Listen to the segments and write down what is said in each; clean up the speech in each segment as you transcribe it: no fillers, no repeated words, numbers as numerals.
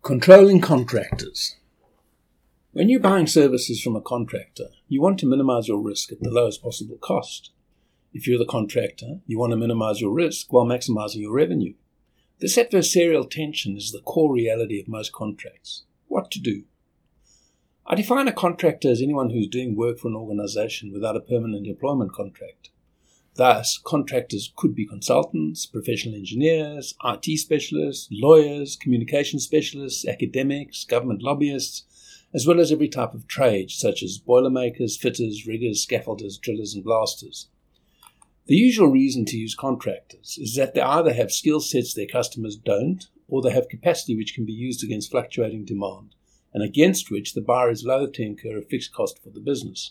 Controlling contractors. When you're buying services from a contractor, you want to minimize your risk at the lowest possible cost. If you're the contractor, you want to minimize your risk while maximizing your revenue. This adversarial tension is the core reality of most contracts. What to do? I define a contractor as anyone who's doing work for an organization without a permanent employment contract. Thus, contractors could be consultants, professional engineers, IT specialists, lawyers, communication specialists, academics, government lobbyists, as well as every type of trade, such as boilermakers, fitters, riggers, scaffolders, drillers, and blasters. The usual reason to use contractors is that they either have skill sets their customers don't, or they have capacity which can be used against fluctuating demand, and against which the buyer is loath to incur a fixed cost for the business.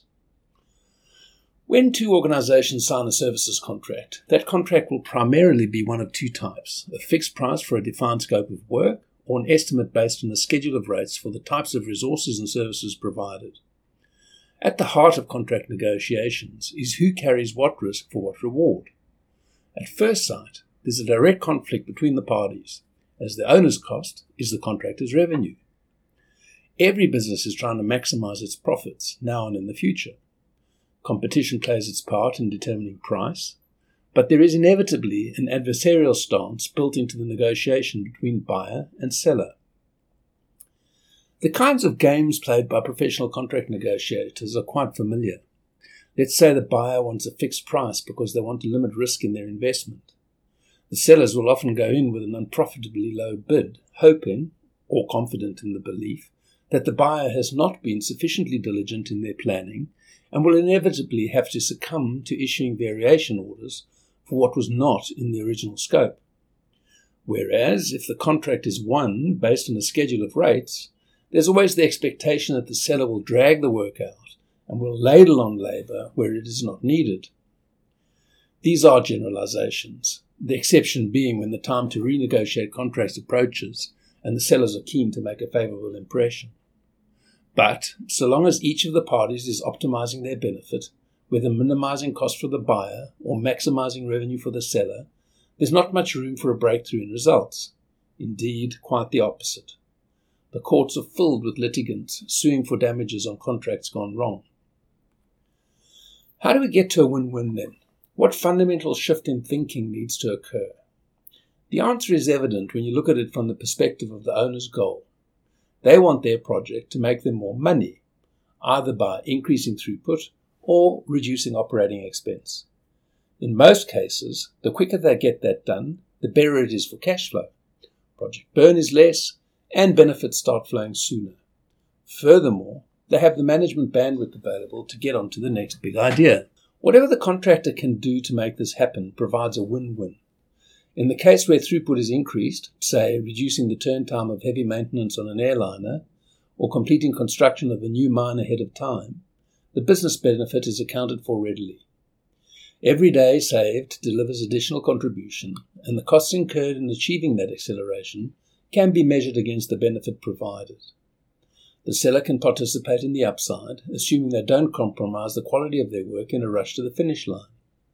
When two organizations sign a services contract, that contract will primarily be one of two types: a fixed price for a defined scope of work, or an estimate based on a schedule of rates for the types of resources and services provided. At the heart of contract negotiations is who carries what risk for what reward. At first sight, there's a direct conflict between the parties, as the owner's cost is the contractor's revenue. Every business is trying to maximize its profits now and in the future. Competition plays its part in determining price, but there is inevitably an adversarial stance built into the negotiation between buyer and seller. The kinds of games played by professional contract negotiators are quite familiar. Let's say the buyer wants a fixed price because they want to limit risk in their investment. The sellers will often go in with an unprofitably low bid, hoping, or confident in the belief, that the buyer has not been sufficiently diligent in their planning and will inevitably have to succumb to issuing variation orders for what was not in the original scope. Whereas, if the contract is won based on a schedule of rates, there's always the expectation that the seller will drag the work out and will ladle on labour where it is not needed. These are generalizations, the exception being when the time to renegotiate contracts approaches and the sellers are keen to make a favourable impression. But, so long as each of the parties is optimizing their benefit, whether minimizing cost for the buyer or maximizing revenue for the seller, there's not much room for a breakthrough in results. Indeed, quite the opposite. The courts are filled with litigants suing for damages on contracts gone wrong. How do we get to a win-win then? What fundamental shift in thinking needs to occur? The answer is evident when you look at it from the perspective of the owner's goal. They want their project to make them more money, either by increasing throughput or reducing operating expense. In most cases, the quicker they get that done, the better it is for cash flow. Project burn is less, and benefits start flowing sooner. Furthermore, they have the management bandwidth available to get on to the next big idea. Whatever the contractor can do to make this happen provides a win-win. In the case where throughput is increased, say reducing the turn time of heavy maintenance on an airliner, or completing construction of a new mine ahead of time, the business benefit is accounted for readily. Every day saved delivers additional contribution, and the costs incurred in achieving that acceleration can be measured against the benefit provided. The seller can participate in the upside, assuming they don't compromise the quality of their work in a rush to the finish line.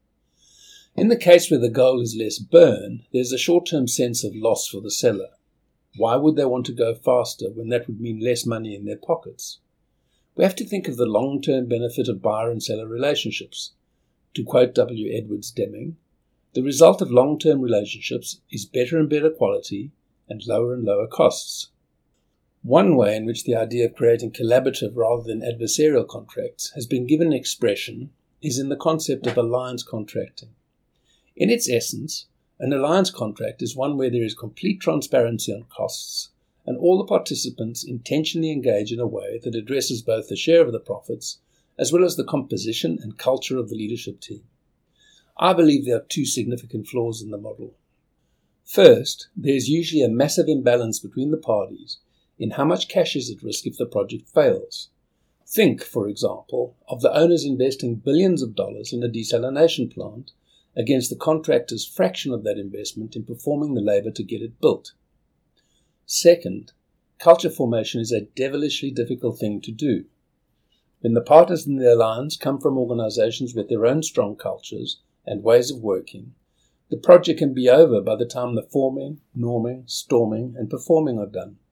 In the case where the goal is less burn, there's a short-term sense of loss for the seller. Why would they want to go faster when that would mean less money in their pockets? We have to think of the long-term benefit of buyer and seller relationships. To quote W. Edwards Deming, the result of long-term relationships is better and better quality and lower costs. One way in which the idea of creating collaborative rather than adversarial contracts has been given expression is in the concept of alliance contracting. In its essence, an alliance contract is one where there is complete transparency on costs, and all the participants intentionally engage in a way that addresses both the share of the profits as well as the composition and culture of the leadership team. I believe there are two significant flaws in the model. First, there is usually a massive imbalance between the parties in how much cash is at risk if the project fails. Think, for example, of the owners investing billions of dollars in a desalination plant against the contractor's fraction of that investment in performing the labour to get it built. Second, culture formation is a devilishly difficult thing to do. When the partners in the alliance come from organizations with their own strong cultures and ways of working, the project can be over by the time the forming, norming, storming, and performing are done.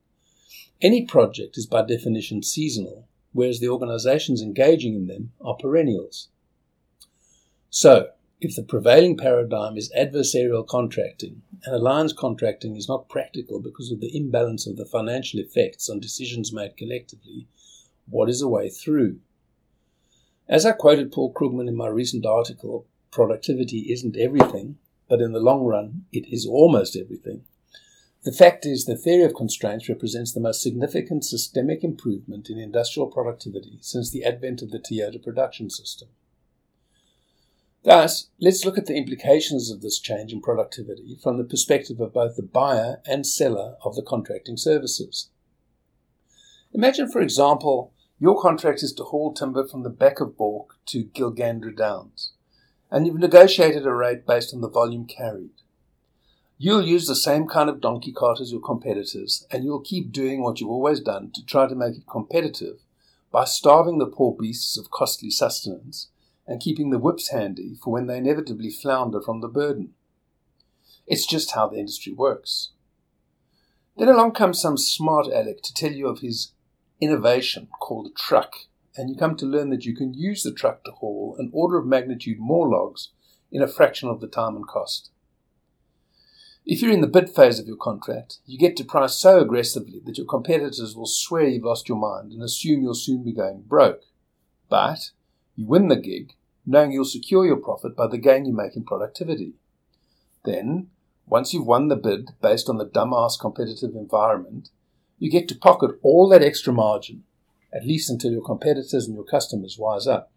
Any project is by definition seasonal, whereas the organizations engaging in them are perennials. So, if the prevailing paradigm is adversarial contracting, and alliance contracting is not practical because of the imbalance of the financial effects on decisions made collectively, what is a way through? As I quoted Paul Krugman in my recent article, productivity isn't everything, but in the long run, it is almost everything. The fact is, the theory of constraints represents the most significant systemic improvement in industrial productivity since the advent of the Toyota production system. Thus, let's look at the implications of this change in productivity from the perspective of both the buyer and seller of the contracting services. Imagine, for example, your contract is to haul timber from the back of Bork to Gilgandra Downs, and you've negotiated a rate based on the volume carried. You'll use the same kind of donkey cart as your competitors, and you'll keep doing what you've always done to try to make it competitive by starving the poor beasts of costly sustenance and keeping the whips handy for when they inevitably flounder from the burden. It's just how the industry works. Then along comes some smart aleck to tell you of his innovation called a truck, and you come to learn that you can use the truck to haul an order of magnitude more logs in a fraction of the time and cost. If you're in the bid phase of your contract, you get to price so aggressively that your competitors will swear you've lost your mind and assume you'll soon be going broke. But you win the gig, knowing you'll secure your profit by the gain you make in productivity. Then, once you've won the bid based on the dumbass competitive environment, you get to pocket all that extra margin, at least until your competitors and your customers wise up.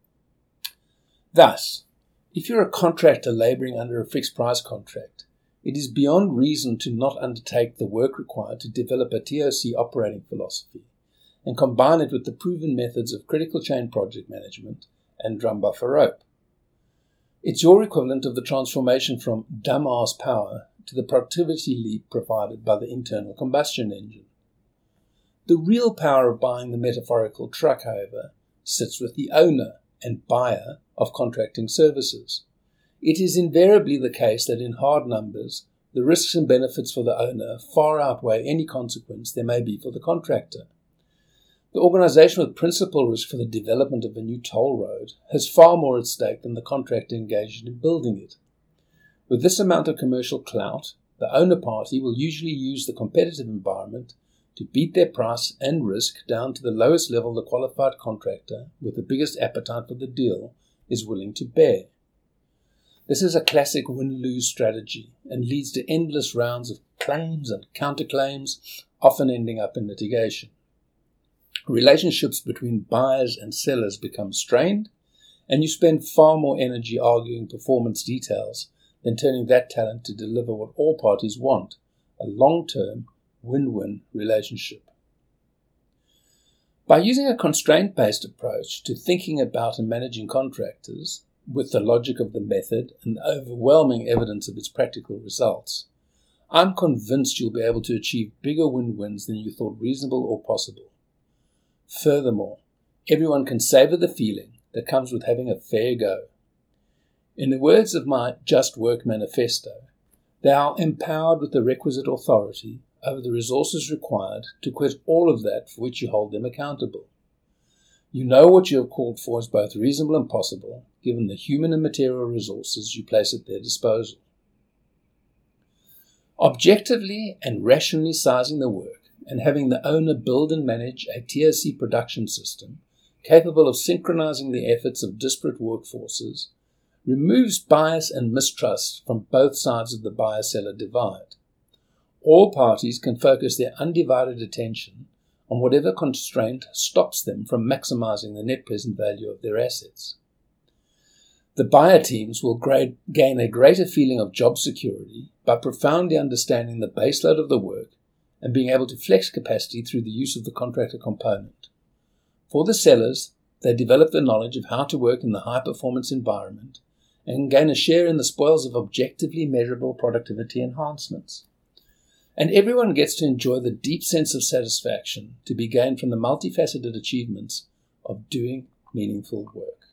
Thus, if you're a contractor labouring under a fixed price contract, it is beyond reason to not undertake the work required to develop a TOC operating philosophy and combine it with the proven methods of critical chain project management and drum buffer rope. It's your equivalent of the transformation from dumbass power to the productivity leap provided by the internal combustion engine. The real power of buying the metaphorical truck, however, sits with the owner and buyer of contracting services. It is invariably the case that in hard numbers, the risks and benefits for the owner far outweigh any consequence there may be for the contractor. The organisation with principal risk for the development of a new toll road has far more at stake than the contractor engaged in building it. With this amount of commercial clout, the owner party will usually use the competitive environment to beat their price and risk down to the lowest level the qualified contractor with the biggest appetite for the deal is willing to bear. This is a classic win-lose strategy and leads to endless rounds of claims and counterclaims, often ending up in litigation. Relationships between buyers and sellers become strained, and you spend far more energy arguing performance details than turning that talent to deliver what all parties want, a long-term, win-win relationship. By using a constraint-based approach to thinking about and managing contractors, with the logic of the method and the overwhelming evidence of its practical results, I'm convinced you'll be able to achieve bigger win-wins than you thought reasonable or possible. Furthermore, everyone can savour the feeling that comes with having a fair go. In the words of my Just Work manifesto, they are empowered with the requisite authority over the resources required to quit all of that for which you hold them accountable. You know what you have called for is both reasonable and possible, given the human and material resources you place at their disposal. Objectively and rationally sizing the work and having the owner build and manage a TOC production system capable of synchronizing the efforts of disparate workforces removes bias and mistrust from both sides of the buyer-seller divide. All parties can focus their undivided attention on whatever constraint stops them from maximizing the net present value of their assets. The buyer teams will gain a greater feeling of job security by profoundly understanding the baseload of the work and being able to flex capacity through the use of the contractor component. For the sellers, they develop the knowledge of how to work in the high-performance environment and gain a share in the spoils of objectively measurable productivity enhancements. And everyone gets to enjoy the deep sense of satisfaction to be gained from the multifaceted achievements of doing meaningful work.